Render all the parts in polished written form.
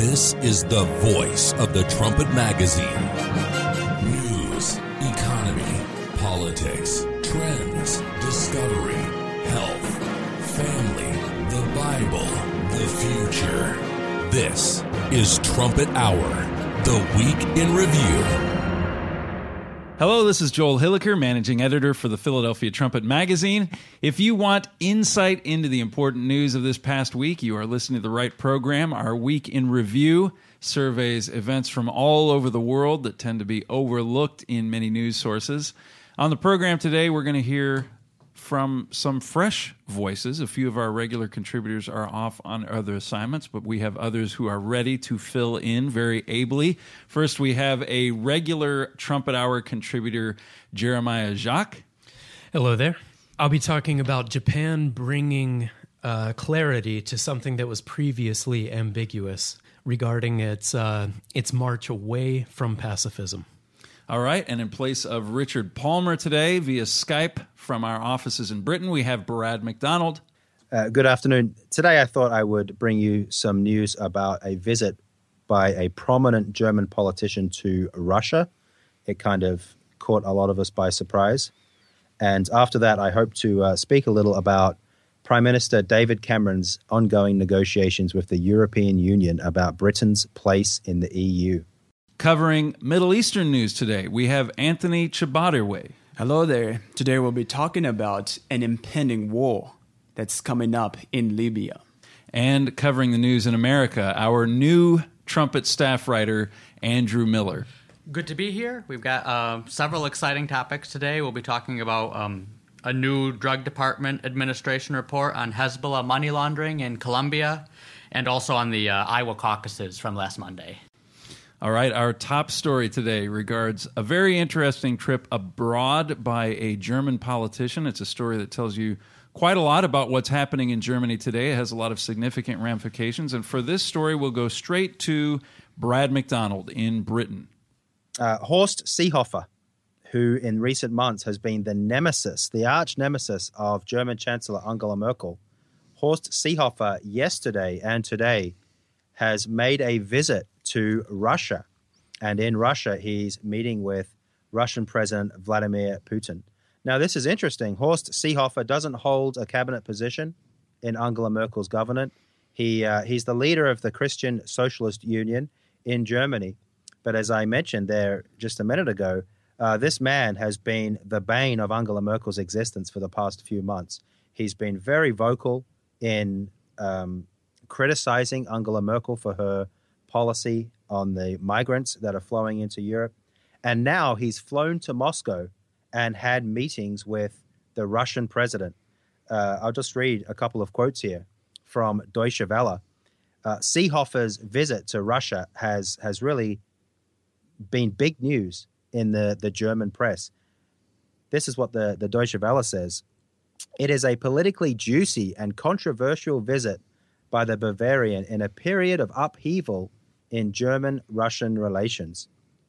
This is the voice of the Trumpet Magazine. News, economy, politics, trends, discovery, health, family, the Bible, the future. This is Trumpet Hour, the Week in Review. Hello, this is Joel Hilliker, managing editor for the Philadelphia Trumpet Magazine. If you want insight into the important news of this past week, you are listening to the right program. Our Week in Review surveys events from all over the world that tend to be overlooked in many news sources. On the program today, we're going to hear from some fresh voices. A few of our regular contributors are off on other assignments, but we have others who are ready to fill in very ably. First, we have a regular Trumpet Hour contributor, Jeremiah Jacques. Hello there. I'll be talking about Japan bringing clarity to something that was previously ambiguous regarding its march away from pacifism. All right, and in place of Richard Palmer today, via Skype from our offices in Britain, we have Brad McDonald. Good afternoon. Today I thought I would bring you some news about a visit by a prominent German politician to Russia. It kind of caught a lot of us by surprise. And after that, I hope to speak a little about Prime Minister David Cameron's ongoing negotiations with the European Union about Britain's place in the EU. Covering Middle Eastern news today, we have Anthony Chabaderway. Hello there. Today we'll be talking about an impending war that's coming up in Libya. And covering the news in America, our new trumpet staff writer, Andrew Miller. Good to be here. We've got several exciting topics today. We'll be talking about a new Drug Department administration report on Hezbollah money laundering in Colombia, and also on the Iowa caucuses from last Monday. All right, our top story today regards a very interesting trip abroad by a German politician. It's a story that tells you quite a lot about what's happening in Germany today. It has a lot of significant ramifications. And for this story, we'll go straight to Brad McDonald in Britain. Horst Seehofer, who in recent months has been the nemesis, the arch nemesis of German Chancellor Angela Merkel. Horst Seehofer yesterday and today has made a visit to Russia. And in Russia, he's meeting with Russian President Vladimir Putin. Now, this is interesting. Horst Seehofer doesn't hold a cabinet position in Angela Merkel's government. He's the leader of the Christian Socialist Union in Germany. But as I mentioned there just a minute ago, this man has been the bane of Angela Merkel's existence for the past few months. He's been very vocal in criticizing Angela Merkel for her policy on the migrants that are flowing into Europe. And now he's flown to Moscow and had meetings with the Russian president. I'll just read a couple of quotes here from Deutsche Welle. Seehofer's visit to Russia has really been big news in the German press. This is what the Deutsche Welle says. It is a politically juicy and controversial visit by the Bavarian in a period of upheaval in German-Russian relations.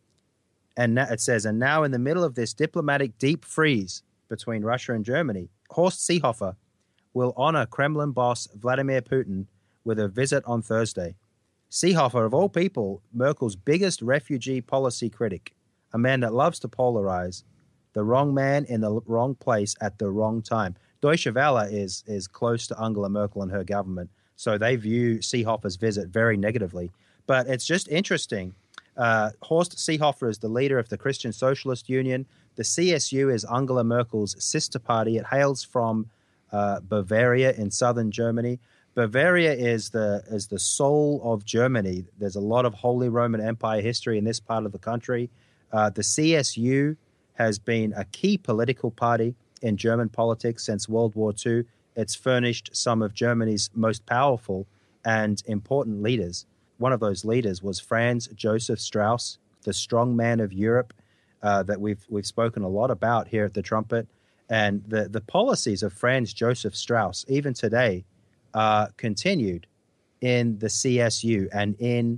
And it says, and now in the middle of this diplomatic deep freeze between Russia and Germany, Horst Seehofer will honor Kremlin boss Vladimir Putin with a visit on Thursday. Seehofer, of all people, Merkel's biggest refugee policy critic, a man that loves to polarize, the wrong man in the wrong place at the wrong time. Deutsche Welle is close to Angela Merkel and her government, so they view Seehofer's visit very negatively. But it's just interesting. Horst Seehofer is the leader of the Christian Socialist Union. The CSU is Angela Merkel's sister party. It hails from Bavaria in southern Germany. Bavaria is the soul of Germany. There's a lot of Holy Roman Empire history in this part of the country. The CSU has been a key political party in German politics since World War II. It's furnished some of Germany's most powerful and important leaders. One of those leaders was Franz Joseph Strauss, the strong man of Europe that we've spoken a lot about here at the Trumpet. And the policies of Franz Joseph Strauss, even today, continued in the CSU and in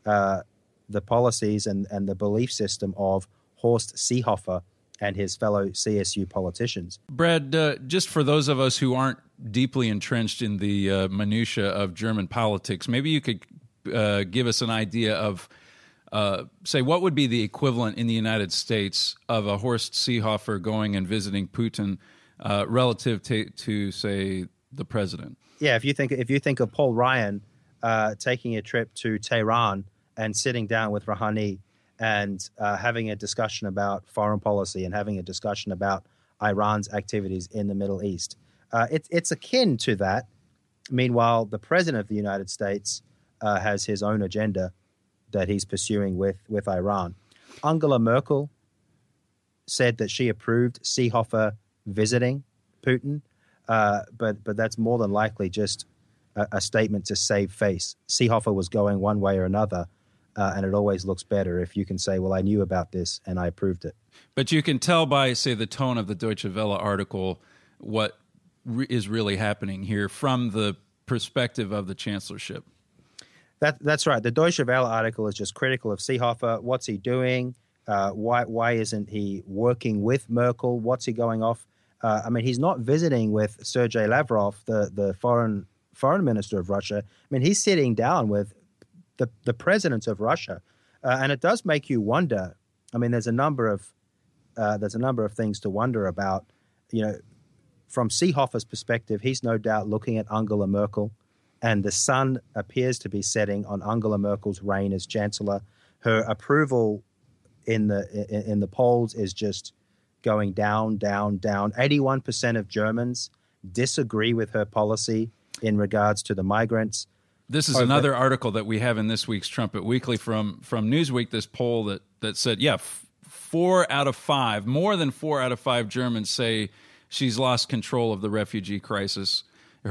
the policies and the belief system of Horst Seehofer and his fellow CSU politicians. Brad, just for those of us who aren't deeply entrenched in the minutia of German politics, maybe you could give us an idea of, say, what would be the equivalent in the United States of a Horst Seehofer going and visiting Putin relative to, say, the president? Yeah, if you think of Paul Ryan taking a trip to Tehran and sitting down with Rouhani and having a discussion about foreign policy and having a discussion about Iran's activities in the Middle East, it's akin to that. Meanwhile, the president of the United States has his own agenda that he's pursuing with Iran. Angela Merkel said that she approved Seehofer visiting Putin, but that's more than likely just a statement to save face. Seehofer was going one way or another, and it always looks better if you can say, well, I knew about this and I approved it. But you can tell by, say, the tone of the Deutsche Welle article what is really happening here from the perspective of the chancellorship. That's right. The Deutsche Welle article is just critical of Seehofer. What's he doing? Why isn't he working with Merkel? What's he going off? I mean, he's not visiting with Sergei Lavrov, the foreign minister of Russia. I mean, he's sitting down with the president of Russia, and it does make you wonder. I mean, there's a number of things to wonder about. You know, from Seehofer's perspective, he's no doubt looking at Angela Merkel, and the sun appears to be setting on Angela Merkel's reign as chancellor. Her approval in the polls is just going down, down, down. 81% of Germans disagree with her policy in regards to the migrants. This is another article that we have in this week's Trumpet Weekly from Newsweek, this poll that said, 4 out of 5, more than 4 out of 5 Germans say she's lost control of the refugee crisis.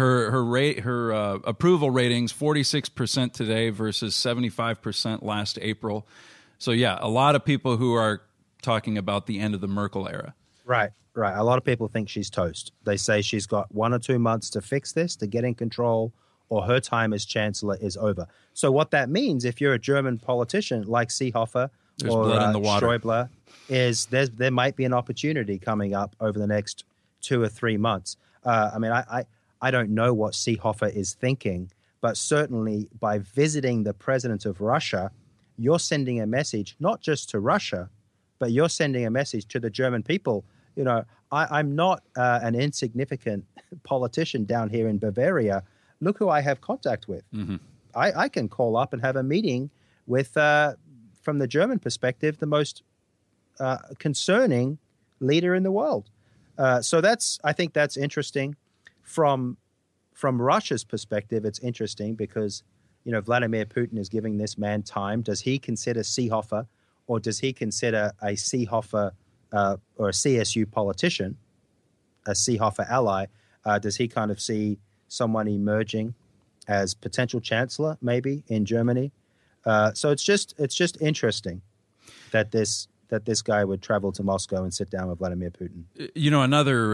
Her approval ratings, 46% today versus 75% last April. So, a lot of people who are talking about the end of the Merkel era. Right. A lot of people think she's toast. They say she's got 1 or 2 months to fix this, to get in control, or her time as chancellor is over. So what that means, if you're a German politician like Seehofer There's or blood in the water. Schäuble, is there might be an opportunity coming up over the next 2 or 3 months. I mean, I don't know what Seehofer is thinking, but certainly by visiting the president of Russia, you're sending a message not just to Russia, but you're sending a message to the German people. You know, I'm not an insignificant politician down here in Bavaria. Look who I have contact with. Mm-hmm. I can call up and have a meeting with, from the German perspective, the most concerning leader in the world. So I think that's interesting. From Russia's perspective, it's interesting because, you know, Vladimir Putin is giving this man time. Does he consider Seehofer, or does he consider a Seehofer or a CSU politician, a Seehofer ally? Does he kind of see someone emerging as potential chancellor, maybe in Germany? So it's just interesting that this guy would travel to Moscow and sit down with Vladimir Putin. You know,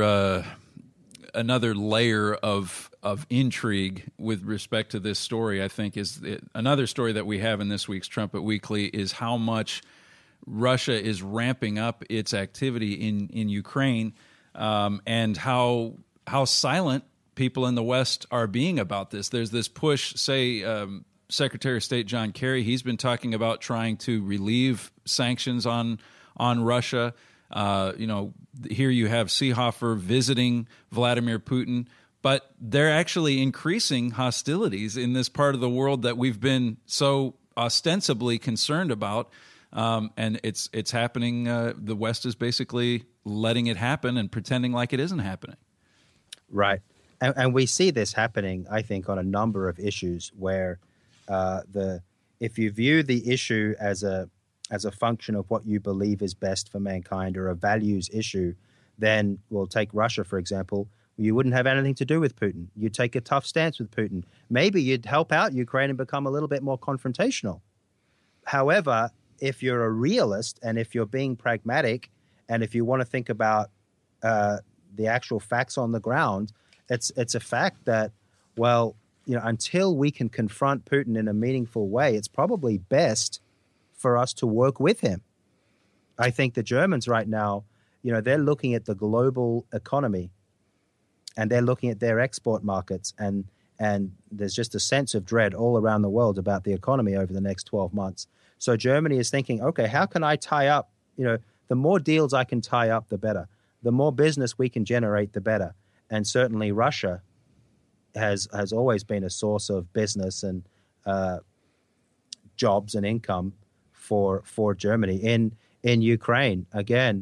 another layer of intrigue with respect to this story, I think, is another story that we have in this week's Trumpet Weekly is how much Russia is ramping up its activity in Ukraine, and how silent people in the West are being about this. There's this push, say, Secretary of State John Kerry, he's been talking about trying to relieve sanctions on Russia. You know, here you have Seehofer visiting Vladimir Putin, but they're actually increasing hostilities in this part of the world that we've been so ostensibly concerned about. And it's happening. The West is basically letting it happen and pretending like it isn't happening. Right. And we see this happening, I think, on a number of issues where if you view the issue as a function of what you believe is best for mankind, or a values issue, then we'll take Russia, for example. You wouldn't have anything to do with Putin. You'd take a tough stance with Putin. Maybe you'd help out Ukraine and become a little bit more confrontational. However, if you're a realist and if you're being pragmatic and if you want to think about the actual facts on the ground, it's a fact that, well, you know, until we can confront Putin in a meaningful way, it's probably best for us to work with him. I think the Germans right now, you know, they're looking at the global economy and they're looking at their export markets, and And there's just a sense of dread all around the world about the economy over the next 12 months. So Germany is thinking, okay, how can I tie up, the more deals I can tie up, the better. The more business we can generate, the better. And certainly Russia has always been a source of business and jobs and income for Germany. In Ukraine, again,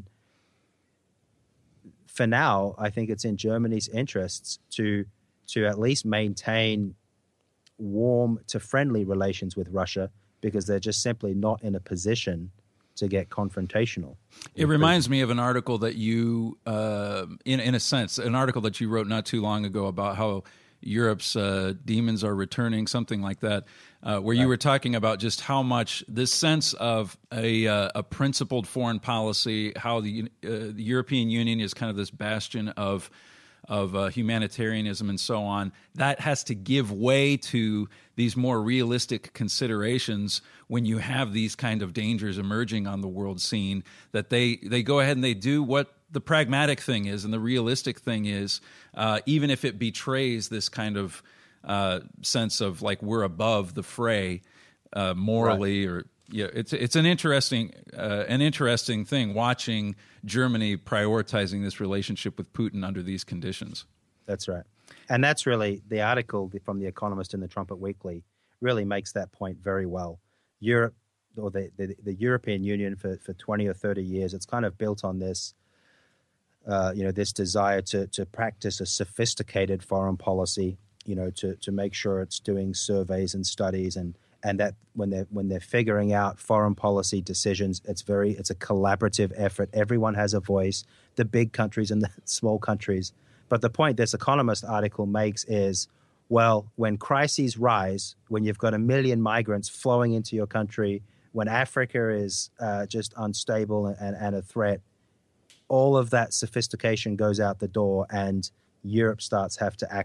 for now, I think it's in Germany's interests to at least maintain warm to friendly relations with Russia, because they're just simply not in a position to get confrontational. It reminds me of an article that you, in a sense, an article that you wrote not too long ago about how Europe's demons are returning, something like that, where you were talking about just how much this sense of a principled foreign policy, how the European Union is kind of this bastion of humanitarianism and so on, that has to give way to these more realistic considerations when you have these kind of dangers emerging on the world scene, that they go ahead and they do what the pragmatic thing is and the realistic thing is, even if it betrays this kind of sense of like we're above the fray morally, right. It's an interesting thing watching Germany prioritizing this relationship with Putin under these conditions. That's right. And that's really the article from The Economist in the Trumpet Weekly really makes that point very well. Europe, or the European Union for 20 or 30 years, it's kind of built on this, this desire to practice a sophisticated foreign policy, to make sure it's doing surveys and studies and that when they're figuring out foreign policy decisions, it's a collaborative effort. Everyone has a voice, the big countries and the small countries. But the point this Economist article makes is, well, when crises rise, when you've got 1 million migrants flowing into your country, when Africa is just unstable and a threat, all of that sophistication goes out the door, and Europe starts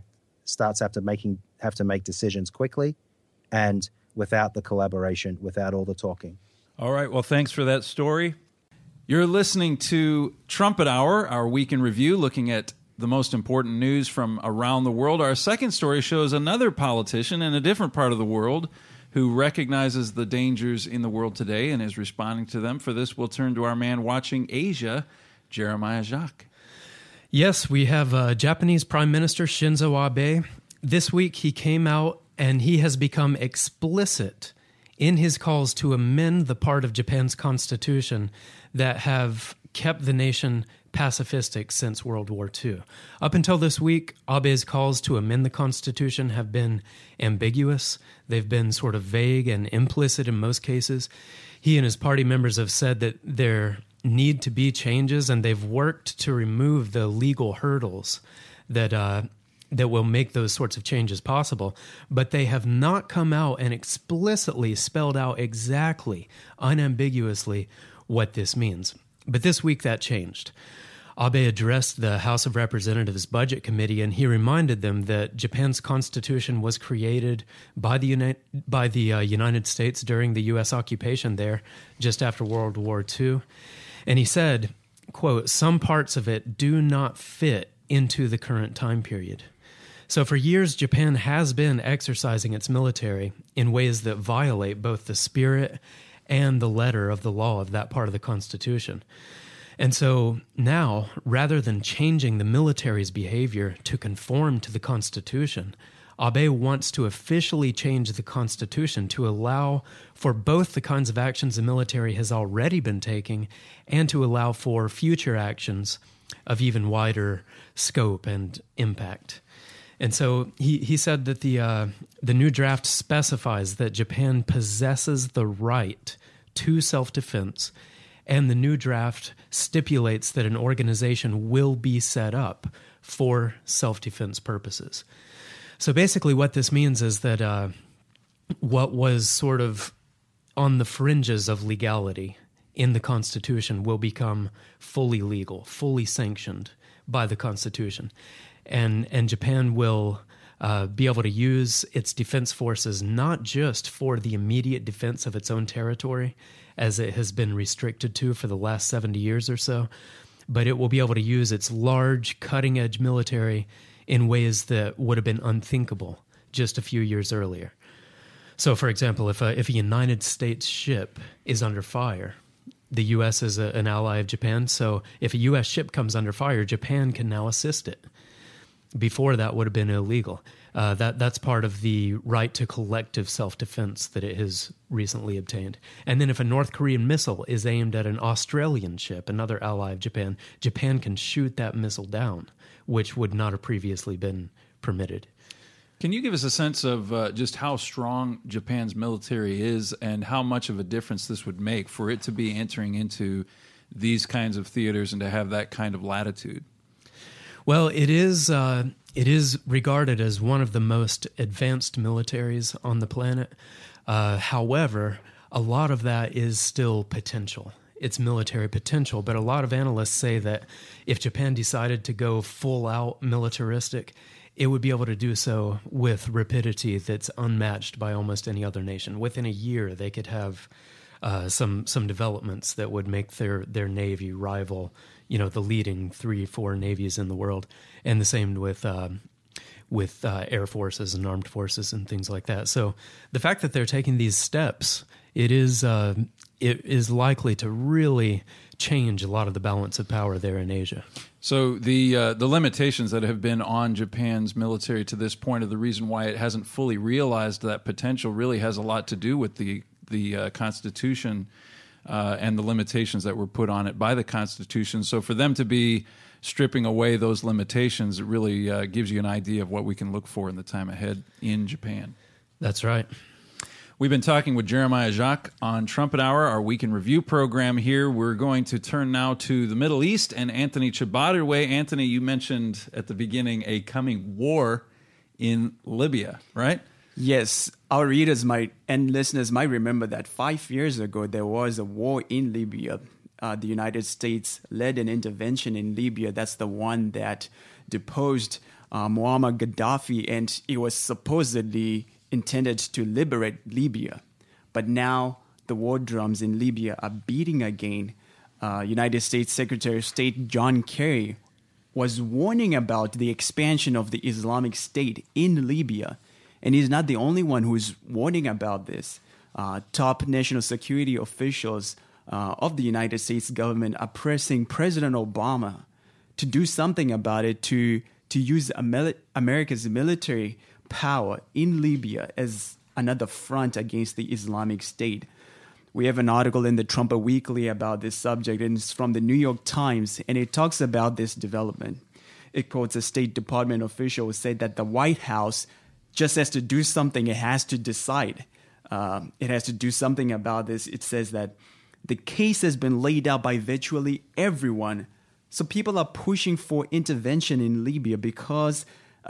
to make decisions quickly, and without the collaboration, without all the talking. All right. Well, thanks for that story. You're listening to Trumpet Hour, our week in review, looking at the most important news from around the world. Our second story shows another politician in a different part of the world who recognizes the dangers in the world today and is responding to them. For this, we'll turn to our man watching Asia, Jeremiah Jacques. Yes, we have Japanese Prime Minister Shinzo Abe. This week he came out and he has become explicit in his calls to amend the part of Japan's constitution that have kept the nation pacifistic since World War II. Up until this week, Abe's calls to amend the constitution have been ambiguous. They've been sort of vague and implicit in most cases. He and his party members have said that there need to be changes, and they've worked to remove the legal hurdles that will make those sorts of changes possible, but they have not come out and explicitly spelled out exactly, unambiguously, what this means. But this week that changed. Abe addressed the House of Representatives Budget Committee, and he reminded them that Japan's constitution was created by the United States during the U.S. occupation there, just after World War II. And he said, quote, "Some parts of it do not fit into the current time period." So for years, Japan has been exercising its military in ways that violate both the spirit and the letter of the law of that part of the Constitution. And so now, rather than changing the military's behavior to conform to the Constitution, Abe wants to officially change the Constitution to allow for both the kinds of actions the military has already been taking and to allow for future actions of even wider scope and impact. And so he said that the new draft specifies that Japan possesses the right to self-defense, and the new draft stipulates that an organization will be set up for self-defense purposes. So basically what this means is that what was sort of on the fringes of legality in the Constitution will become fully legal, fully sanctioned by the Constitution. And Japan will be able to use its defense forces not just for the immediate defense of its own territory, as it has been restricted to for the last 70 years or so, but it will be able to use its large, cutting-edge military in ways that would have been unthinkable just a few years earlier. So, for example, if a United States ship is under fire, the U.S. is an ally of Japan, so if a U.S. ship comes under fire, Japan can now assist it. Before that would have been illegal. That's part of the right to collective self-defense that it has recently obtained. And then if a North Korean missile is aimed at an Australian ship, another ally of Japan, Japan can shoot that missile down, which would not have previously been permitted. Can you give us a sense of just how strong Japan's military is and how much of a difference this would make for it to be entering into these kinds of theaters and to have that kind of latitude? Well, it is regarded as one of the most advanced militaries on the planet. However, a lot of that is still potential. It's military potential, but a lot of analysts say that if Japan decided to go full out militaristic, it would be able to do so with rapidity that's unmatched by almost any other nation. Within a year, they could have some developments that would make their navy rival, the leading 3-4 navies in the world, and the same with air forces and armed forces and things like that. So the fact that they're taking these steps, it is likely to really change a lot of the balance of power there in Asia. So the limitations that have been on Japan's military to this point, of the reason why it hasn't fully realized that potential, really has a lot to do with the Constitution and the limitations that were put on it by the Constitution. So for them to be stripping away those limitations, it really gives you an idea of what we can look for in the time ahead in Japan. That's right. We've been talking with Jeremiah Jacques on Trumpet Hour, our Week in Review program here. We're going to turn now to the Middle East and Anthony Chibaderway. Anthony, you mentioned at the beginning a coming war in Libya, right? Yes, our readers and listeners might remember that 5 years ago there was a war in Libya. The United States led an intervention in Libya. That's the one that deposed Muammar Gaddafi, and it was supposedly intended to liberate Libya. But now the war drums in Libya are beating again. United States Secretary of State John Kerry was warning about the expansion of the Islamic State in Libya. And he's not the only one who's warning about this. Top national security officials of the United States government are pressing President Obama to do something about it, to use America's military power in Libya as another front against the Islamic State. We have an article in the Trumpet Weekly about this subject, and it's from the New York Times, and it talks about this development. It quotes a State Department official who said that the White House just has to do something. It has to decide. It has to do something about this. It says that the case has been laid out by virtually everyone. So people are pushing for intervention in Libya because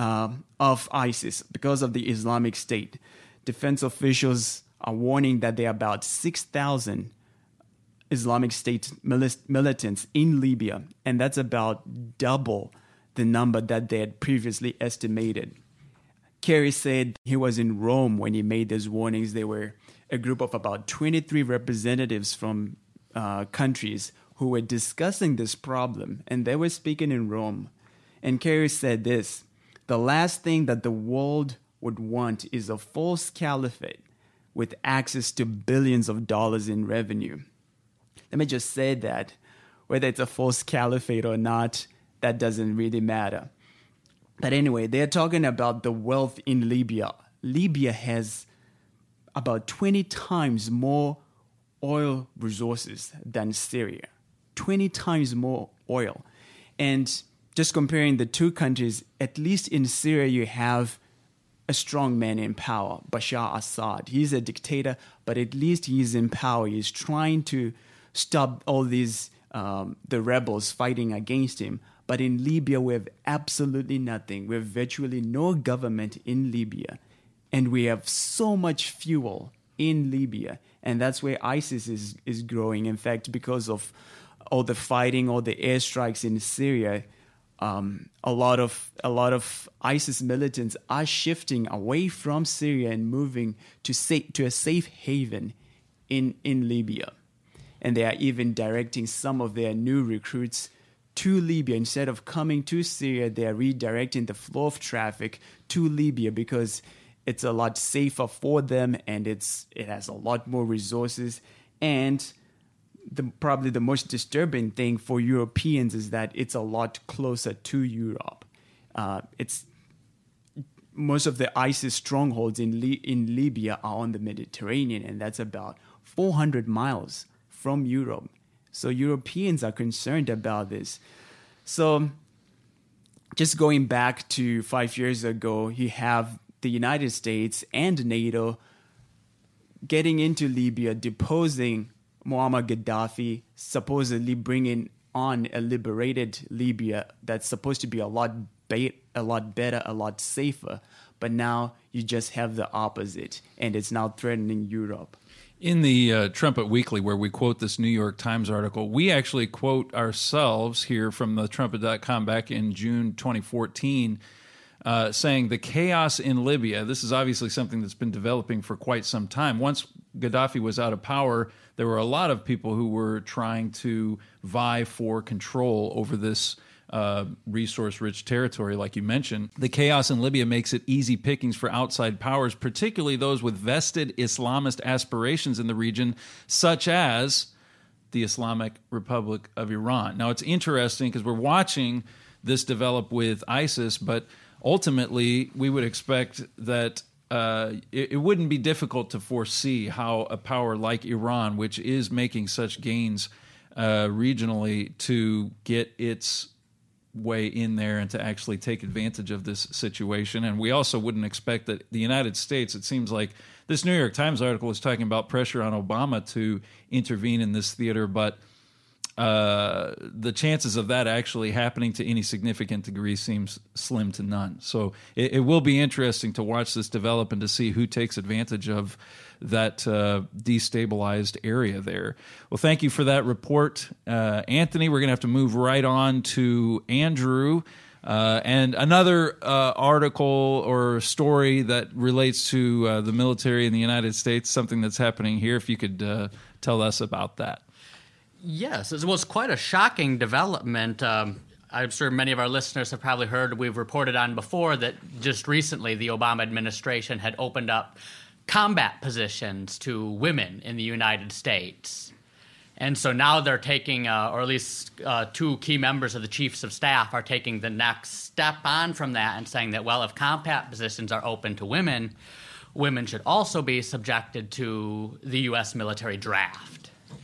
of ISIS, because of the Islamic State. Defense officials are warning that there are about 6,000 Islamic State militants in Libya, and that's about double the number that they had previously estimated. Kerry said he was in Rome when he made these warnings. They were a group of about 23 representatives from countries who were discussing this problem, and they were speaking in Rome. And Kerry said this: the last thing that the world would want is a false caliphate with access to billions of dollars in revenue. Let me just say that whether it's a false caliphate or not, that doesn't really matter. But anyway, they're talking about the wealth in Libya. Libya has about 20 times more oil resources than Syria. 20 times more oil. And just comparing the two countries, at least in Syria, you have a strong man in power, Bashar Assad. He's a dictator, but at least he's in power. He's trying to stop all these, the rebels fighting against him. But in Libya, we have absolutely nothing. We have virtually no government in Libya. And we have so much fuel in Libya. And that's where ISIS is growing. In fact, because of all the fighting, all the airstrikes in Syria, a lot of ISIS militants are shifting away from Syria and moving to a safe haven in Libya. And they are even directing some of their new recruits to Libya. Instead of coming to Syria, they are redirecting the flow of traffic to Libya, because it's a lot safer for them, and it has a lot more resources. And probably the most disturbing thing for Europeans is that it's a lot closer to Europe. It's most of the ISIS strongholds in Libya are on the Mediterranean, and that's about 400 miles from Europe. So Europeans are concerned about this. So just going back to 5 years ago, you have the United States and NATO getting into Libya, deposing Muammar Gaddafi, supposedly bringing on a liberated Libya that's supposed to be a lot better, a lot safer. But now you just have the opposite, and it's now threatening Europe. In the Trumpet Weekly, where we quote this New York Times article, we actually quote ourselves here from the trumpet.com back in June 2014, saying the chaos in Libya, this is obviously something that's been developing for quite some time. Once Gaddafi was out of power, there were a lot of people who were trying to vie for control over this resource-rich territory, like you mentioned. The chaos in Libya makes it easy pickings for outside powers, particularly those with vested Islamist aspirations in the region, such as the Islamic Republic of Iran. Now, it's interesting because we're watching this develop with ISIS, but ultimately, we would expect that it wouldn't be difficult to foresee how a power like Iran, which is making such gains regionally, to get its way in there and to actually take advantage of this situation. And we also wouldn't expect that the United States, it seems like this New York Times article is talking about pressure on Obama to intervene in this theater, but the chances of that actually happening to any significant degree seems slim to none. So it will be interesting to watch this develop and to see who takes advantage of that destabilized area there. Well, thank you for that report, Anthony. We're going to have to move right on to Andrew. And another article or story that relates to the military in the United States, something that's happening here. If you could tell us about that. Yes, it was quite a shocking development. I'm sure many of our listeners have probably heard, we've reported on before that just recently the Obama administration had opened up combat positions to women in the United States. And so now they're taking, or at least two key members of the Chiefs of Staff are taking the next step on from that and saying that, well, if combat positions are open to women, women should also be subjected to the U.S. military draft.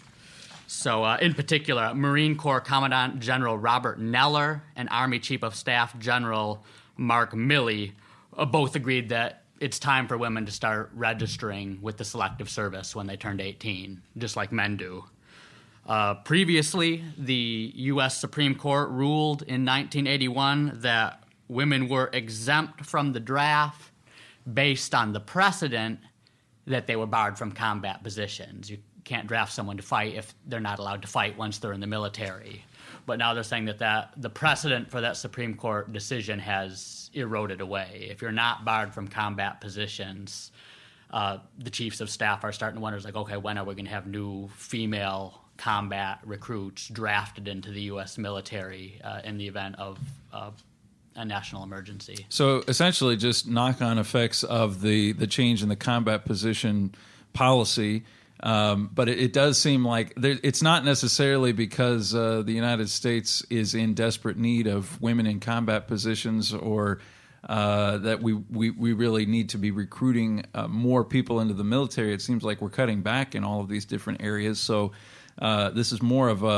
So in particular, Marine Corps Commandant General Robert Neller and Army Chief of Staff General Mark Milley both agreed that it's time for women to start registering with the Selective Service when they turned 18, just like men do. Previously, the U.S. Supreme Court ruled in 1981 that women were exempt from the draft based on the precedent that they were barred from combat positions. You can't draft someone to fight if they're not allowed to fight once they're in the military. But now they're saying that the precedent for that Supreme Court decision has eroded away. If you're not barred from combat positions, the Chiefs of Staff are starting to wonder, like, okay, when are we going to have new female combat recruits drafted into the U.S. military in the event of a national emergency? So essentially just knock-on effects of the change in the combat position policy. But it does seem like it's not necessarily because the United States is in desperate need of women in combat positions or that we really need to be recruiting more people into the military. It seems like we're cutting back in all of these different areas. So this is more of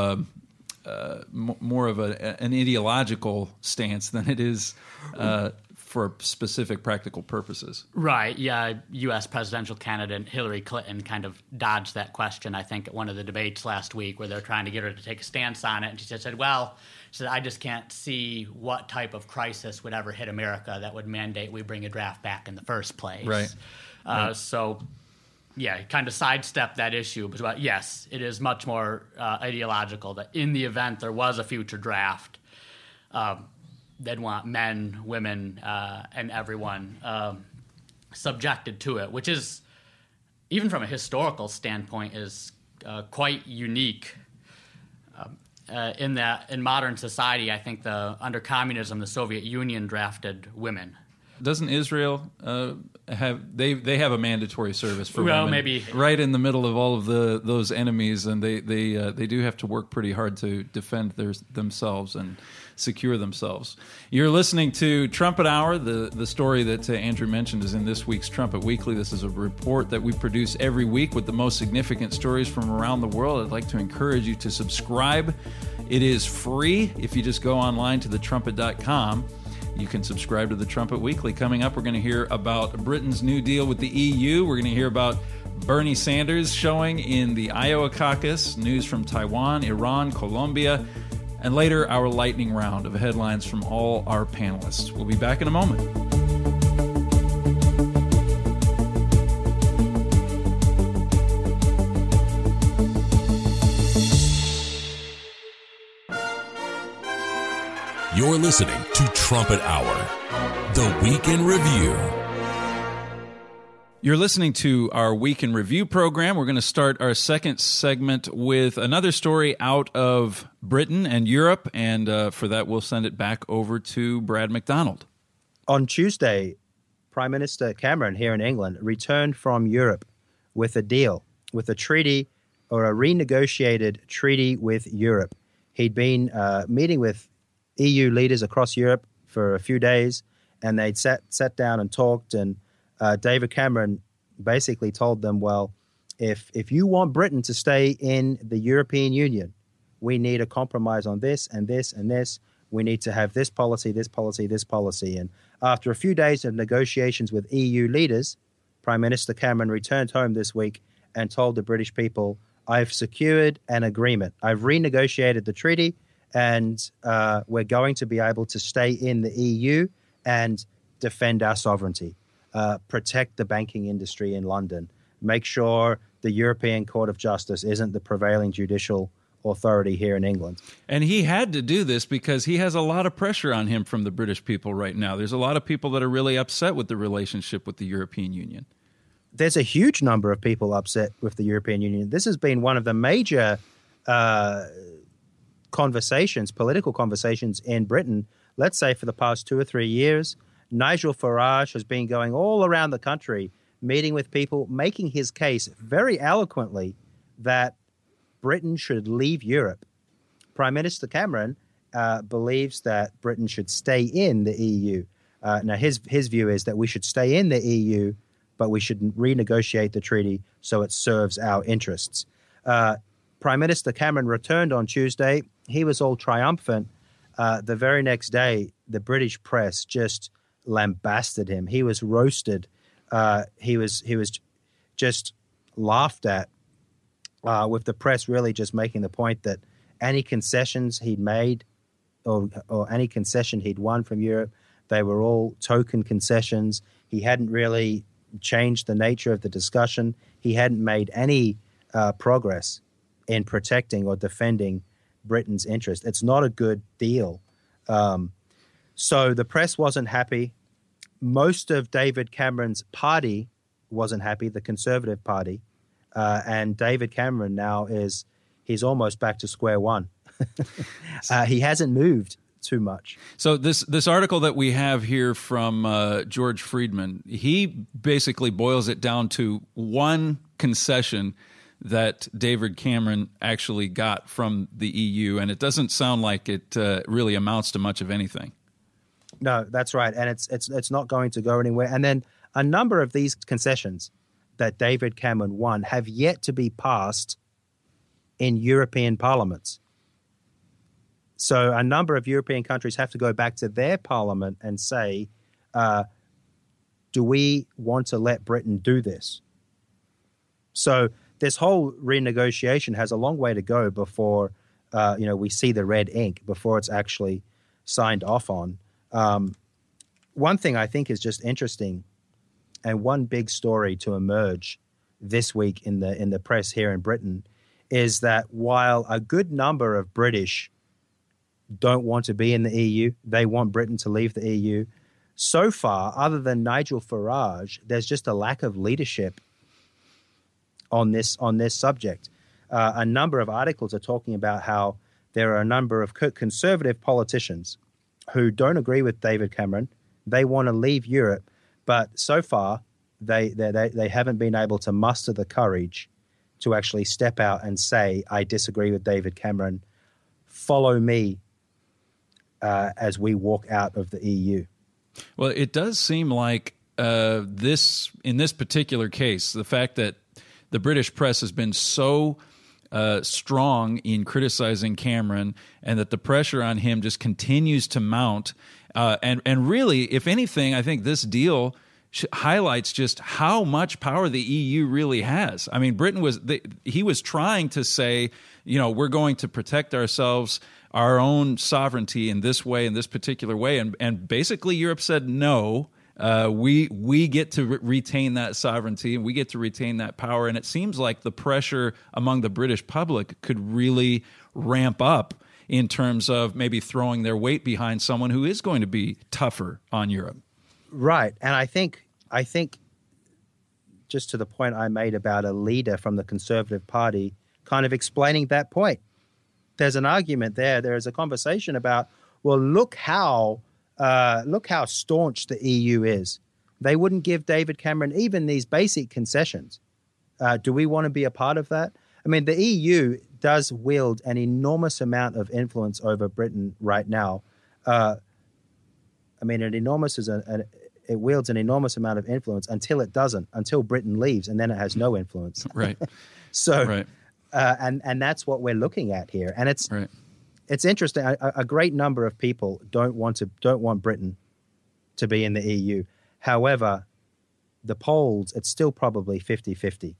an ideological stance than it is for specific practical purposes. Right, yeah. U.S. presidential candidate Hillary Clinton kind of dodged that question, I think, at one of the debates last week where they're trying to get her to take a stance on it. And she just said, I just can't see what type of crisis would ever hit America that would mandate we bring a draft back in the first place. Right. So, yeah, kind of sidestepped that issue. But yes, it is much more ideological that in the event there was a future draft, they'd want men, women, and everyone subjected to it, which is, even from a historical standpoint, is quite unique in that in modern society, I think under communism, the Soviet Union drafted women. Doesn't Israel have they have a mandatory service for Well, women? maybe. Right in the middle of all of those enemies, and they do have to work pretty hard to defend themselves and secure themselves. You're listening to Trumpet Hour. The story that Andrew mentioned is in this week's Trumpet Weekly. This is a report that we produce every week with the most significant stories from around the world. I'd like to encourage you to subscribe. It is free. If you just go online to thetrumpet.com, you can subscribe to the Trumpet Weekly. Coming up, we're going to hear about Britain's new deal with the EU. We're going to hear about Bernie Sanders showing in the Iowa caucus, news from Taiwan, Iran, Colombia, and later our lightning round of headlines from all our panelists. We'll be back in a moment. You're listening to Trumpet Hour, the Week in Review. You're listening to our Week in Review program. We're going to start our second segment with another story out of Britain and Europe, and for that we'll send it back over to Brad McDonald. On Tuesday, Prime Minister Cameron here in England returned from Europe with a deal, with a treaty or a renegotiated treaty with Europe. He'd been meeting with EU leaders across Europe for a few days, and they'd sat down and talked, and David Cameron basically told them, well, if you want Britain to stay in the European Union, we need a compromise on this and this and this. We need to have this policy, this policy, this policy. And after a few days of negotiations with EU leaders, Prime Minister Cameron returned home this week and told the British people, I've secured an agreement. I've renegotiated the treaty, and we're going to be able to stay in the EU and defend our sovereignty, protect the banking industry in London, make sure the European Court of Justice isn't the prevailing judicial authority here in England. And he had to do this because he has a lot of pressure on him from the British people right now. There's a lot of people that are really upset with the relationship with the European Union. There's a huge number of people upset with the European Union. This has been one of the major political conversations in Britain, let's say for the past 2 or 3 years. Nigel Farage has been going all around the country, meeting with people, making his case very eloquently that Britain should leave Europe. Prime Minister Cameron believes that Britain should stay in the EU. Now, his view is that we should stay in the EU, but we should renegotiate the treaty so it serves our interests. Prime Minister Cameron returned on Tuesday. He was all triumphant. The very next day, the British press just lambasted him. He was roasted. He was just laughed at, with the press really just making the point that any concessions he'd made or any concession he'd won from Europe, they were all token concessions. He hadn't really changed the nature of the discussion. He hadn't made any progress in protecting or defending Britain's interest. It's not a good deal. So the press wasn't happy. Most of David Cameron's party wasn't happy, the Conservative Party. And David Cameron now he's almost back to square one. He hasn't moved too much. So this article that we have here from George Friedman, he basically boils it down to one concession that David Cameron actually got from the EU, and it doesn't sound like it really amounts to much of anything. No, that's right, and it's not going to go anywhere. And then a number of these concessions that David Cameron won have yet to be passed in European parliaments. So a number of European countries have to go back to their parliament and say, do we want to let Britain do this? So this whole renegotiation has a long way to go before we see the red ink, before it's actually signed off on. One thing I think is just interesting, and one big story to emerge this week in the press here in Britain, is that while a good number of British don't want to be in the EU, they want Britain to leave the EU. So far, other than Nigel Farage, there's just a lack of leadership on this subject. A number of articles are talking about how there are a number of conservative politicians who don't agree with David Cameron. They want to leave Europe, but so far they haven't been able to muster the courage to actually step out and say, I disagree with David Cameron. Follow me as we walk out of the EU. Well, it does seem like in this particular case, the fact that the British press has been so strong in criticizing Cameron, and that the pressure on him just continues to mount. And really, if anything, I think this deal highlights just how much power the EU really has. I mean, Britain he was trying to say, we're going to protect ourselves, our own sovereignty in this way, in this particular way, and basically Europe said no. We get to retain that sovereignty, and we get to retain that power. And it seems like the pressure among the British public could really ramp up in terms of maybe throwing their weight behind someone who is going to be tougher on Europe. Right. And I think just to the point I made about a leader from the Conservative Party kind of explaining that point, there's an argument there. There is a conversation about, well, look how staunch the EU is. They wouldn't give David Cameron even these basic concessions. Do we want to be a part of that? I mean, the EU does wield an enormous amount of influence over Britain right now. It wields an enormous amount of influence until it doesn't, until Britain leaves, and then it has no influence. Right. So, right. And that's what we're looking at here. And it's right. It's interesting. A great number of people don't want Britain to be in the EU. However, the polls, it's still probably 50-50.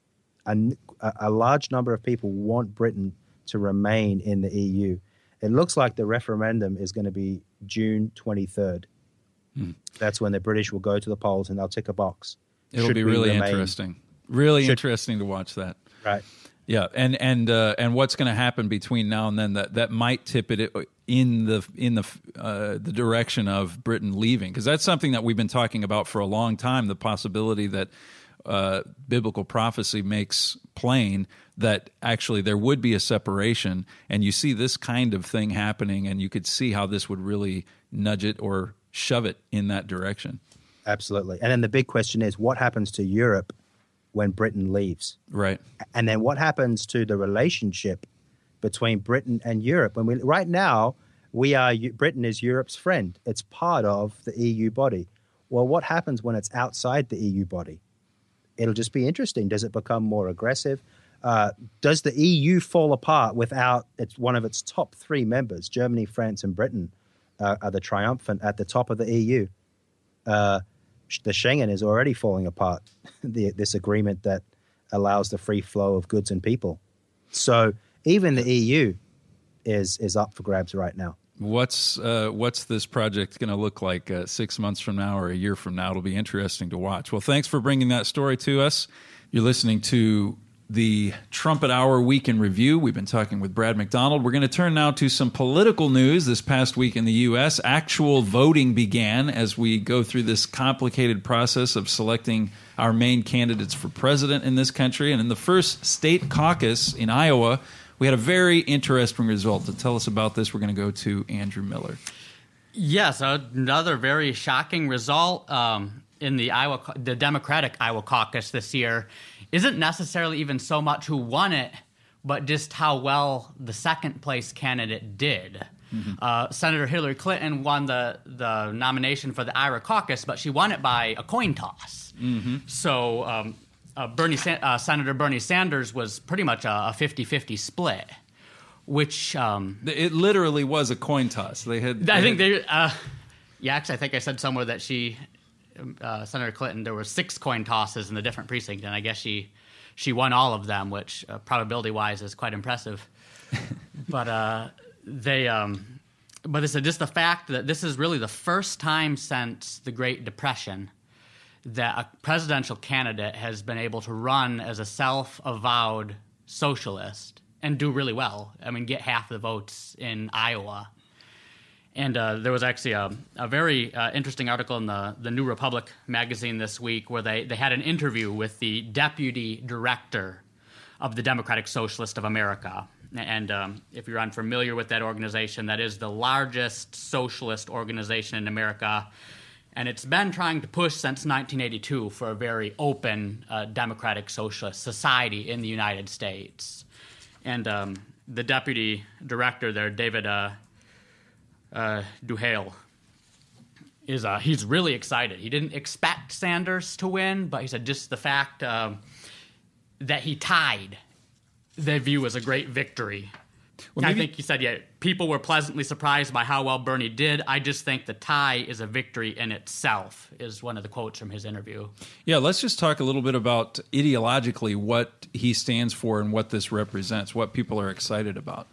A large number of people want Britain to remain in the EU. It looks like the referendum is going to be June 23rd. That's when the British will go to the polls and they'll tick a box. It'll be really interesting. Really interesting to watch that. Right. Yeah, and what's going to happen between now and then that might tip it in the direction of Britain leaving, because that's something that we've been talking about for a long time. The possibility that biblical prophecy makes plain that actually there would be a separation, and you see this kind of thing happening, and you could see how this would really nudge it or shove it in that direction. Absolutely, and then the big question is, what happens to Europe when Britain leaves? Right. And then what happens to the relationship between Britain and Europe? Right now, Britain is Europe's friend. It's part of the EU body. Well, what happens when it's outside the EU body? It'll just be interesting. Does it become more aggressive? Does the EU fall apart without one of its top three members? Germany, France, and Britain are the triumphant at the top of the EU. The Schengen is already falling apart, this agreement that allows the free flow of goods and people. So even the EU is up for grabs right now. What's this project going to look like 6 months from now or a year from now? It'll be interesting to watch. Well, thanks for bringing that story to us. You're listening to the Trumpet Hour Week in Review. We've been talking with Brad McDonald. We're going to turn now to some political news. This past week in the U.S., actual voting began as we go through this complicated process of selecting our main candidates for president in this country. And in the first state caucus in Iowa, we had a very interesting result. To tell us about this, we're going to go to Andrew Miller. Yes, another very shocking result in the Democratic Iowa caucus this year. Isn't necessarily even so much who won it, but just how well the second place candidate did. Mm-hmm. Senator Hillary Clinton won the nomination for the Iowa caucus, but she won it by a coin toss. Mm-hmm. So Senator Bernie Sanders was pretty much a 50-50 split, which it literally was a coin toss. Actually, I think I said somewhere that Senator Clinton, there were 6 coin tosses in the different precinct, and I guess she won all of them, which probability-wise is quite impressive. But it's just the fact that this is really the first time since the Great Depression that a presidential candidate has been able to run as a self-avowed socialist and do really well. I mean, get half the votes in Iowa. And there was actually a very interesting article in the New Republic magazine this week where they had an interview with the deputy director of the Democratic Socialist of America. And if you're unfamiliar with that organization, that is the largest socialist organization in America. And it's been trying to push since 1982 for a very open democratic socialist society in the United States. And the deputy director there, David Duhalel, he's really excited. He didn't expect Sanders to win, but he said just the fact that he tied, they view as a great victory. Well, I think he said, people were pleasantly surprised by how well Bernie did. I just think the tie is a victory in itself, is one of the quotes from his interview. Yeah, let's just talk a little bit about ideologically what he stands for and what this represents, what people are excited about.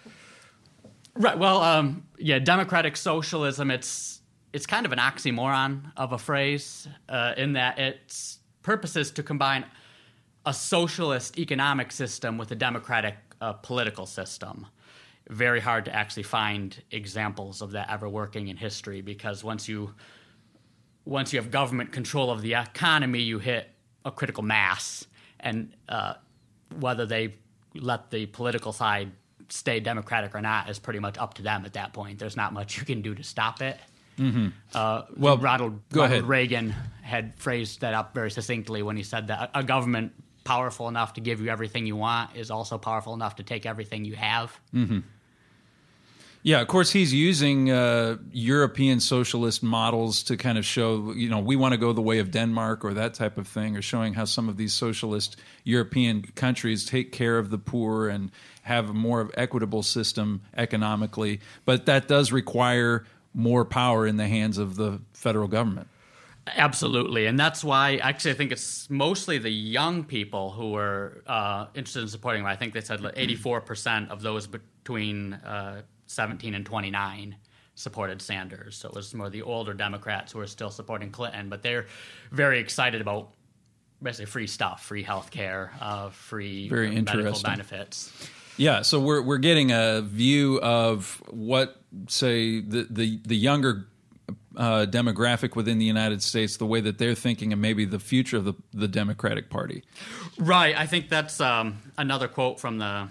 Right, well, democratic socialism, it's kind of an oxymoron of a phrase in that its purpose is to combine a socialist economic system with a democratic political system. Very hard to actually find examples of that ever working in history, because once you have government control of the economy, you hit a critical mass, and whether they let the political side stay democratic or not is pretty much up to them at that point. There's not much you can do to stop it. Mm-hmm. Ronald Reagan had phrased that up very succinctly when he said that a government powerful enough to give you everything you want is also powerful enough to take everything you have. Mm-hmm. Yeah, of course, he's using European socialist models to kind of show, we want to go the way of Denmark or that type of thing, or showing how some of these socialist European countries take care of the poor and have a more equitable system economically. But that does require more power in the hands of the federal government. Absolutely, and that's why actually I think it's mostly the young people who were interested in supporting him. I think they said 84% of those between 17 and 29 supported Sanders. So it was more the older Democrats who are still supporting Clinton, but they're very excited about basically free stuff, free health care, free medical benefits. Yeah, so we're getting a view of what, say, the younger demographic within the United States, the way that they're thinking, and maybe the future of the Democratic Party. Right. I think that's another quote from the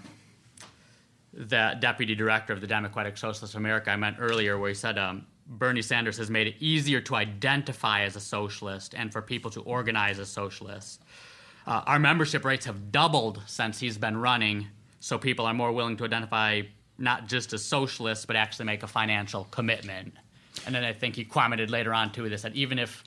deputy director of the Democratic Socialist of America I meant earlier, where he said Bernie Sanders has made it easier to identify as a socialist and for people to organize as socialists. Our membership rates have doubled since he's been running, so people are more willing to identify not just as socialists, but actually make a financial commitment. And then I think he commented later on, too, that said even if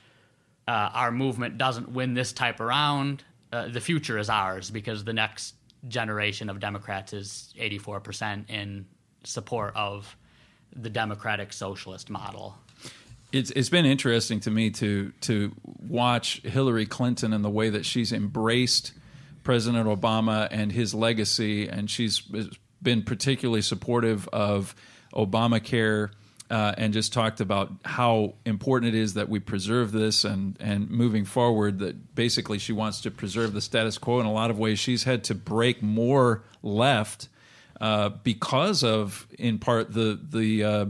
our movement doesn't win this type of round, the future is ours, because the next generation of Democrats is 84% in support of the democratic socialist model. It's been interesting to me to watch Hillary Clinton and the way that she's embraced President Obama and his legacy, and she's been particularly supportive of Obamacare, and just talked about how important it is that we preserve this, and moving forward, that basically she wants to preserve the status quo. In a lot of ways, she's had to break more left because of, in part, the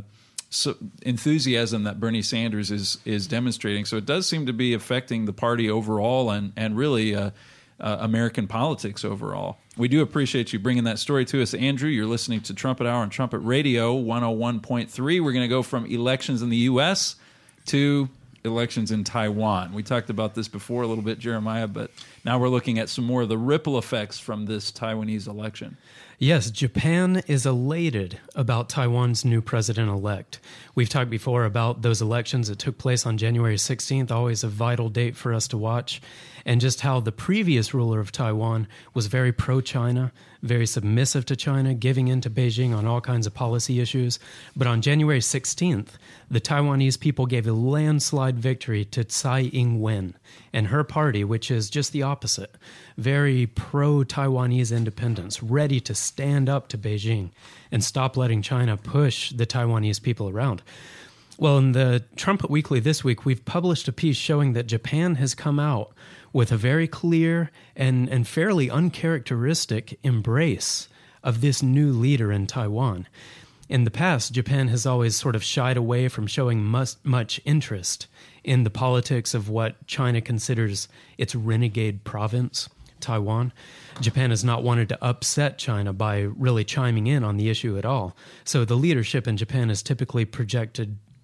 enthusiasm that Bernie Sanders is demonstrating. So it does seem to be affecting the party overall, and really American politics overall. We do appreciate you bringing that story to us, Andrew. You're listening to Trumpet Hour on Trumpet Radio 101.3. We're going to go from elections in the U.S. to elections in Taiwan. We talked about this before a little bit, Jeremiah, but now we're looking at some more of the ripple effects from this Taiwanese election. Yes, Japan is elated about Taiwan's new president-elect. We've talked before about those elections that took place on January 16th, always a vital date for us to watch, and just how the previous ruler of Taiwan was very pro-China, very submissive to China, giving in to Beijing on all kinds of policy issues. But on January 16th, the Taiwanese people gave a landslide victory to Tsai Ing-wen and her party, which is just the opposite, very pro-Taiwanese independence, ready to stand up to Beijing and stop letting China push the Taiwanese people around. Well, in the Trumpet Weekly this week, we've published a piece showing that Japan has come out with a very clear and fairly uncharacteristic embrace of this new leader in Taiwan. In the past, Japan has always sort of shied away from showing much interest in the politics of what China considers its renegade province, Taiwan. Japan has not wanted to upset China by really chiming in on the issue at all. So the leadership in Japan has typically projected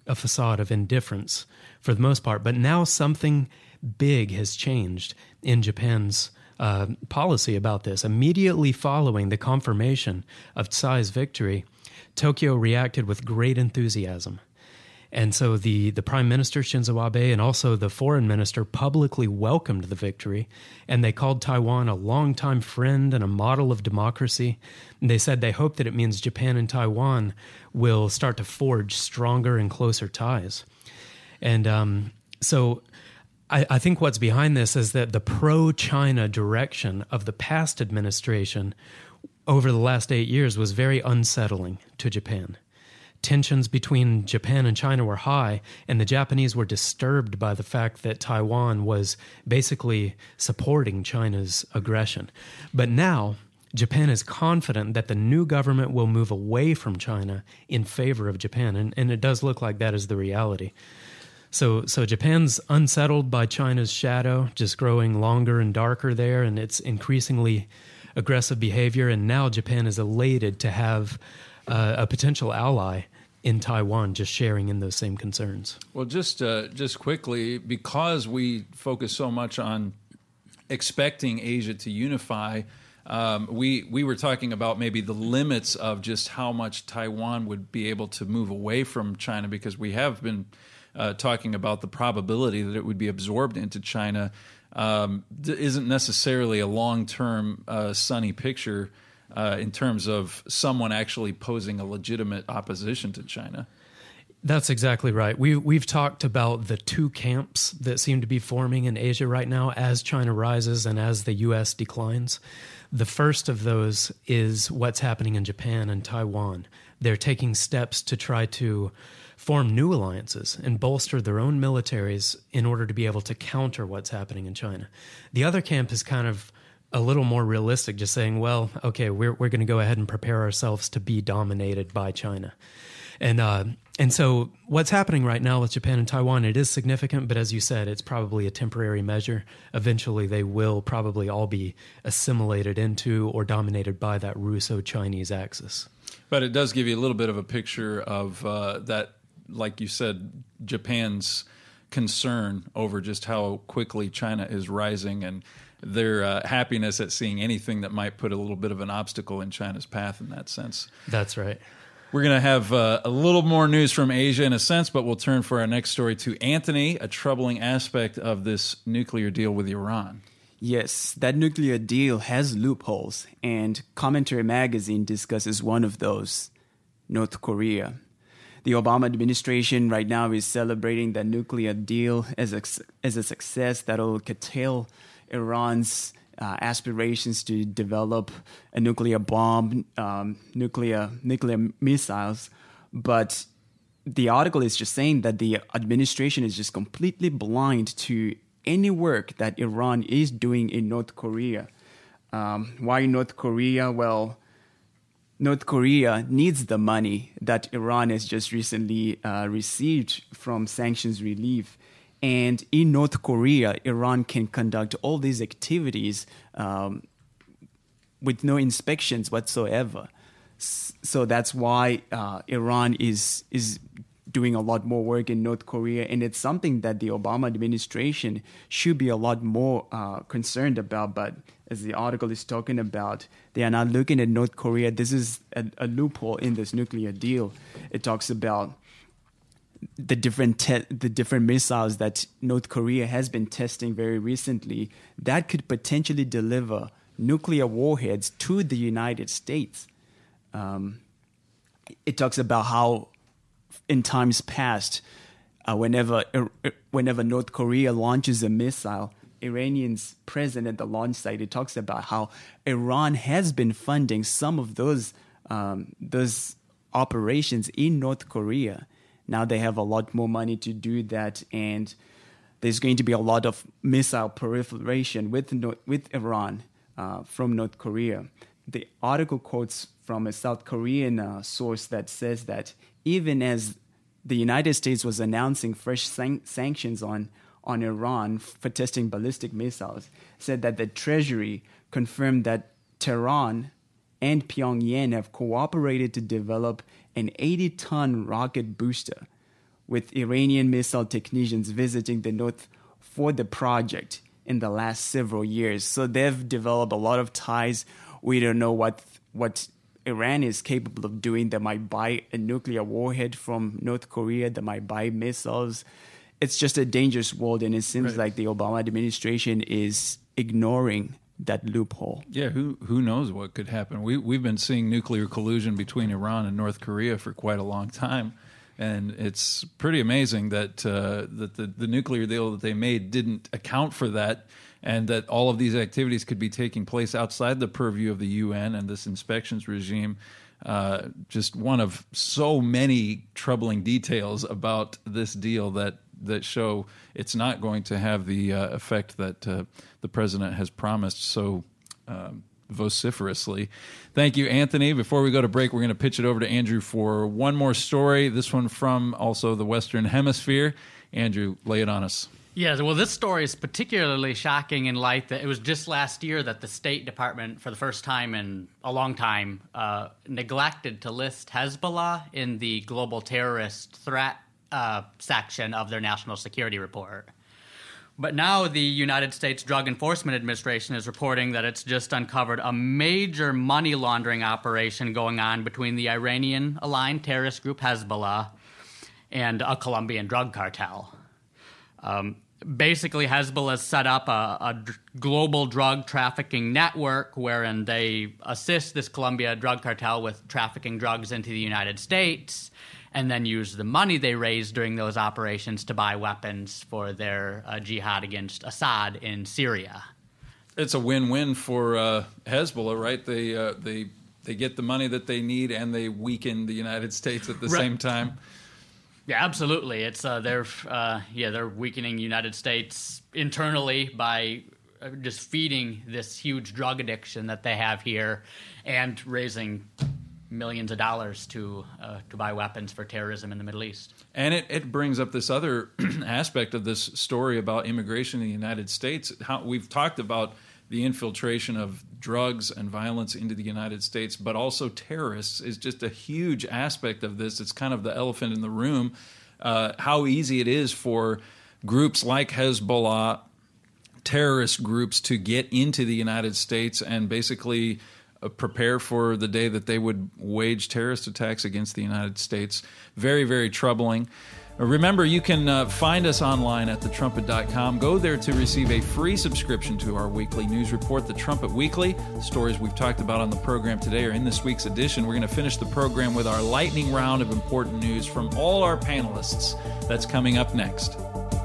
a facade of indifference for the most part. But now something big has changed in Japan's policy about this. Immediately following the confirmation of Tsai's victory, Tokyo reacted with great enthusiasm. And so the Prime Minister Shinzo Abe and also the Foreign Minister publicly welcomed the victory, and they called Taiwan a longtime friend and a model of democracy. And they said they hope that it means Japan and Taiwan will start to forge stronger and closer ties. And so I think what's behind this is that the pro-China direction of the past administration over the last 8 years was very unsettling to Japan. Tensions between Japan and China were high, and the Japanese were disturbed by the fact that Taiwan was basically supporting China's aggression. But now, Japan is confident that the new government will move away from China in favor of Japan, and it does look like that is the reality. So Japan's unsettled by China's shadow, just growing longer and darker there, and its increasingly aggressive behavior, and now Japan is elated to have a potential ally in Taiwan just sharing in those same concerns. Well, just quickly, because we focus so much on expecting Asia to unify, we were talking about maybe the limits of just how much Taiwan would be able to move away from China, because we have been talking about the probability that it would be absorbed into China isn't necessarily a long-term sunny picture in terms of someone actually posing a legitimate opposition to China. That's exactly right. We've talked about the two camps that seem to be forming in Asia right now as China rises and as the U.S. declines. The first of those is what's happening in Japan and Taiwan. They're taking steps to try to form new alliances and bolster their own militaries in order to be able to counter what's happening in China. The other camp is kind of a little more realistic, just saying, well, okay, we're going to go ahead and prepare ourselves to be dominated by China. And so what's happening right now with Japan and Taiwan, it is significant, but as you said, it's probably a temporary measure. Eventually, they will probably all be assimilated into or dominated by that Russo-Chinese axis. But it does give you a little bit of a picture of that, like you said, Japan's concern over just how quickly China is rising and their happiness at seeing anything that might put a little bit of an obstacle in China's path in that sense. That's right. We're going to have a little more news from Asia in a sense, but we'll turn for our next story to Anthony, a troubling aspect of this nuclear deal with Iran. Yes, that nuclear deal has loopholes, and Commentary Magazine discusses one of those, North Korea. The Obama administration right now is celebrating that nuclear deal as a success that will curtail Iran's aspirations to develop a nuclear bomb, nuclear missiles. But the article is just saying that the administration is just completely blind to any work that Iran is doing in North Korea. Why North Korea? Well, North Korea needs the money that Iran has just recently received from sanctions relief. And in North Korea, Iran can conduct all these activities with no inspections whatsoever. So that's why Iran is doing a lot more work in North Korea. And it's something that the Obama administration should be a lot more concerned about. But as the article is talking about, they are not looking at North Korea. This is a loophole in this nuclear deal. It talks about the different missiles that North Korea has been testing very recently that could potentially deliver nuclear warheads to the United States. It talks about how in times past, whenever North Korea launches a missile, Iranians present at the launch site, it talks about how Iran has been funding some of those operations in North Korea. Now they have a lot more money to do that, and there's going to be a lot of missile proliferation with Iran from North Korea. The article quotes from a South Korean source that says that even as the United States was announcing fresh sanctions on Iran for testing ballistic missiles, said that the Treasury confirmed that Tehran and Pyongyang have cooperated to develop an 80-ton rocket booster, with Iranian missile technicians visiting the North for the project in the last several years. So they've developed a lot of ties. We don't know what Iran is capable of doing. They might buy a nuclear warhead from North Korea. They might buy missiles. It's just a dangerous world, and it seems like the Obama administration is ignoring that loophole. Yeah, who knows what could happen? We've been seeing nuclear collusion between Iran and North Korea for quite a long time, and it's pretty amazing that the nuclear deal that they made didn't account for that, and that all of these activities could be taking place outside the purview of the UN and this inspections regime. Just one of so many troubling details about this deal that show it's not going to have the effect that the president has promised so vociferously. Thank you, Anthony. Before we go to break, we're going to pitch it over to Andrew for one more story, this one from also the Western Hemisphere. Andrew, lay it on us. Yeah, well, this story is particularly shocking in light that it was just last year that the State Department, for the first time in a long time, neglected to list Hezbollah in the global terrorist threat section of their national security report. But now the United States Drug Enforcement Administration is reporting that it's just uncovered a major money laundering operation going on between the Iranian-aligned terrorist group Hezbollah and a Colombian drug cartel. Basically, Hezbollah set up a global drug trafficking network wherein they assist this Colombia drug cartel with trafficking drugs into the United States and then use the money they raise during those operations to buy weapons for their jihad against Assad in Syria. It's a win-win for Hezbollah, right? They get the money that they need and they weaken the United States at the same time. Yeah, absolutely. It's they're weakening the United States internally by just feeding this huge drug addiction that they have here, and raising millions of dollars to buy weapons for terrorism in the Middle East. And it brings up this other aspect of this story about immigration in the United States. How we've talked about the infiltration of drugs and violence into the United States, but also terrorists is just a huge aspect of this. It's kind of the elephant in the room, how easy it is for groups like Hezbollah, terrorist groups, to get into the United States and basically prepare for the day that they would wage terrorist attacks against the United States. Very, very troubling. Remember, you can find us online at thetrumpet.com. Go there to receive a free subscription to our weekly news report, The Trumpet Weekly. The stories we've talked about on the program today are in this week's edition. We're going to finish the program with our lightning round of important news from all our panelists. That's coming up next.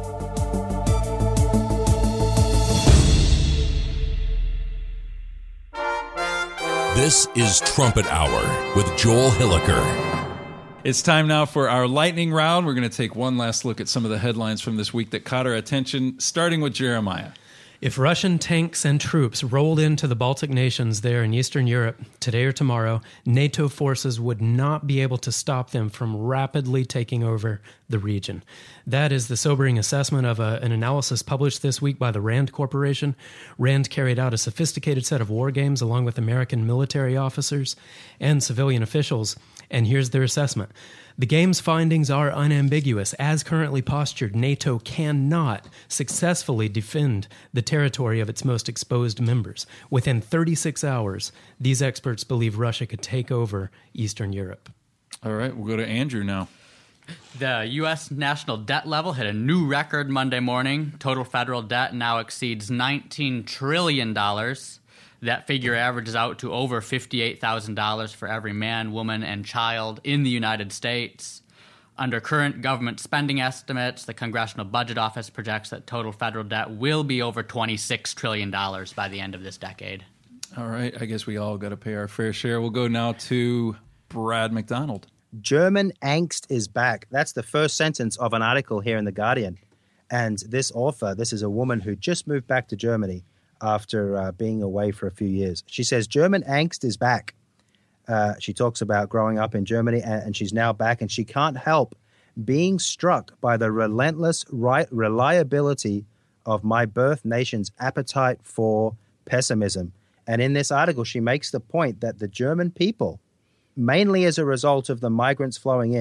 This is Trumpet Hour with Joel Hilliker. It's time now for our lightning round. We're going to take one last look at some of the headlines from this week that caught our attention, starting with Jeremiah. If Russian tanks and troops rolled into the Baltic nations there in Eastern Europe today or tomorrow, NATO forces would not be able to stop them from rapidly taking over the region. That is the sobering assessment of an analysis published this week by the RAND Corporation. RAND carried out a sophisticated set of war games along with American military officers and civilian officials, and here's their assessment. The game's findings are unambiguous. As currently postured, NATO cannot successfully defend the territory of its most exposed members. Within 36 hours, these experts believe Russia could take over Eastern Europe. All right, we'll go to Andrew now. The U.S. national debt level hit a new record Monday morning. Total federal debt now exceeds $19 trillion. That figure averages out to over $58,000 for every man, woman, and child in the United States. Under current government spending estimates, the Congressional Budget Office projects that total federal debt will be over $26 trillion by the end of this decade. All right, I guess we all got to pay our fair share. We'll go now to Brad McDonald. German angst is back. That's the first sentence of an article here in The Guardian. And this author, this is a woman who just moved back to Germany after being away for a few years. She says German angst is back. She talks about growing up in Germany, and she's now back, and she can't help being struck by the relentless reliability of my birth nation's appetite for pessimism. And in this article, she makes the point that the German people, mainly as a result of the migrants flowing in,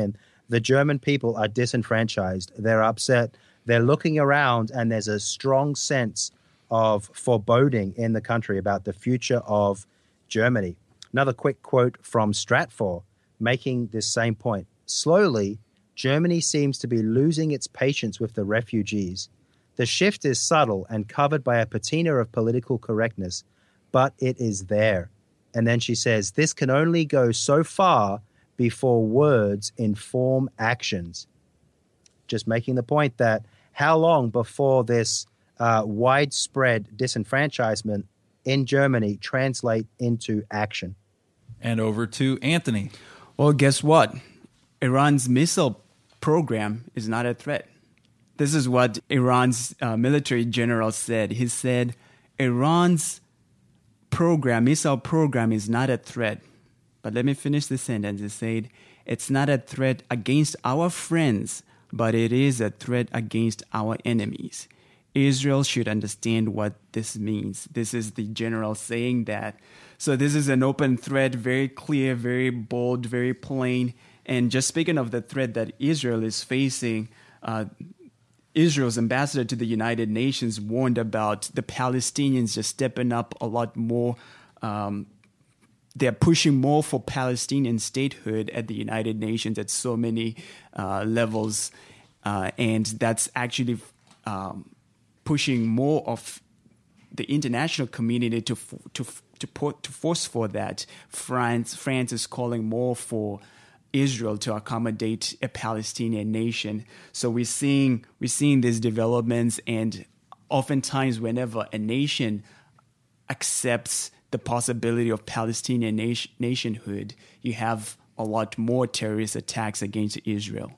The German people are disenfranchised. They're upset. They're looking around, and there's a strong sense of foreboding in the country about the future of Germany. Another quick quote from Stratfor making this same point. Slowly, Germany seems to be losing its patience with the refugees. The shift is subtle and covered by a patina of political correctness, but it is there. And then she says, this can only go so far before words inform actions. Just making the point that how long before this widespread disenfranchisement in Germany translate into action? And over to Anthony. Well, guess what? Iran's missile program is not a threat. This is what Iran's military general said. He said, Iran's missile program is not a threat. But let me finish the sentence. He said, it's not a threat against our friends, but it is a threat against our enemies. Israel should understand what this means. This is the general saying that. So this is an open threat, very clear, very bold, very plain. And just speaking of the threat that Israel is facing, Israel's ambassador to the United Nations warned about the Palestinians just stepping up a lot more. They're pushing more for Palestinian statehood at the United Nations at so many levels. And that's actually pushing more of the international community to force for that. France is calling more for Israel to accommodate a Palestinian nation. So we're seeing these developments, and oftentimes whenever a nation accepts the possibility of Palestinian nationhood, you have a lot more terrorist attacks against Israel.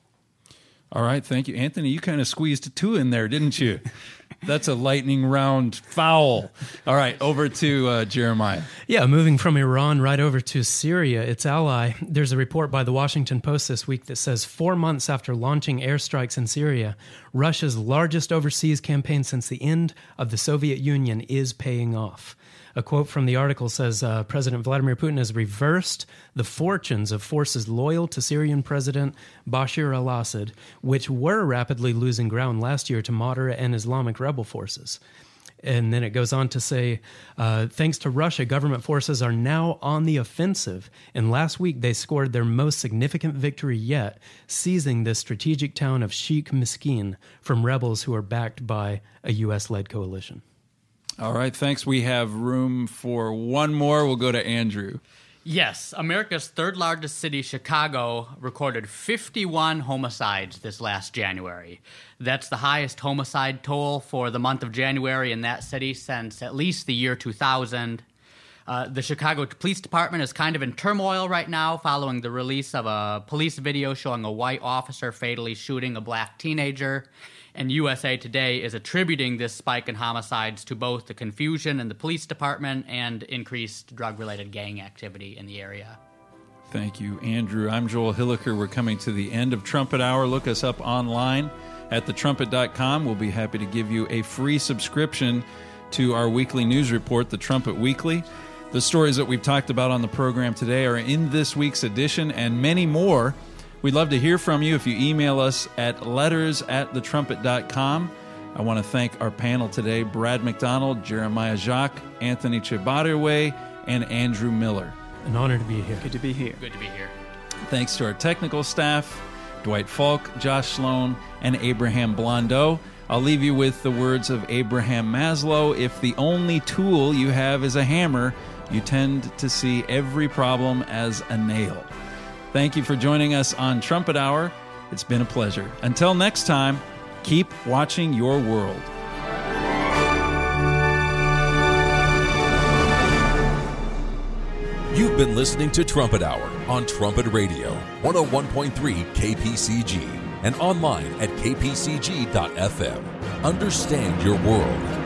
All right, thank you. Anthony, you kind of squeezed two in there, didn't you? That's a lightning round foul. All right, over to Jeremiah. Yeah, moving from Iran right over to Syria, its ally. There's a report by the Washington Post this week that says 4 months after launching airstrikes in Syria, Russia's largest overseas campaign since the end of the Soviet Union is paying off. A quote from the article says President Vladimir Putin has reversed the fortunes of forces loyal to Syrian President Bashar al-Assad, which were rapidly losing ground last year to moderate and Islamic rebel forces. And then it goes on to say, thanks to Russia, government forces are now on the offensive. And last week, they scored their most significant victory yet, seizing the strategic town of Sheikh Miskin from rebels who are backed by a U.S.-led coalition. All right, thanks. We have room for one more. We'll go to Andrew. Yes, America's third largest city, Chicago, recorded 51 homicides this last January. That's the highest homicide toll for the month of January in that city since at least the year 2000. The Chicago Police Department is kind of in turmoil right now following the release of a police video showing a white officer fatally shooting a black teenager. And USA Today is attributing this spike in homicides to both the confusion in the police department and increased drug-related gang activity in the area. Thank you, Andrew. I'm Joel Hilliker. We're coming to the end of Trumpet Hour. Look us up online at thetrumpet.com. We'll be happy to give you a free subscription to our weekly news report, The Trumpet Weekly. The stories that we've talked about on the program today are in this week's edition and many more. We'd love to hear from you if you email us at letters@thetrumpet.com. I want to thank our panel today, Brad McDonald, Jeremiah Jacques, Anthony Chebarwe, and Andrew Miller. An honor to be here. Good to be here. Good to be here. Thanks to our technical staff, Dwight Falk, Josh Sloan, and Abraham Blondeau. I'll leave you with the words of Abraham Maslow. If the only tool you have is a hammer, you tend to see every problem as a nail. Thank you for joining us on Trumpet Hour. It's been a pleasure. Until next time, keep watching your world. You've been listening to Trumpet Hour on Trumpet Radio, 101.3 KPCG, and online at kpcg.fm. Understand your world.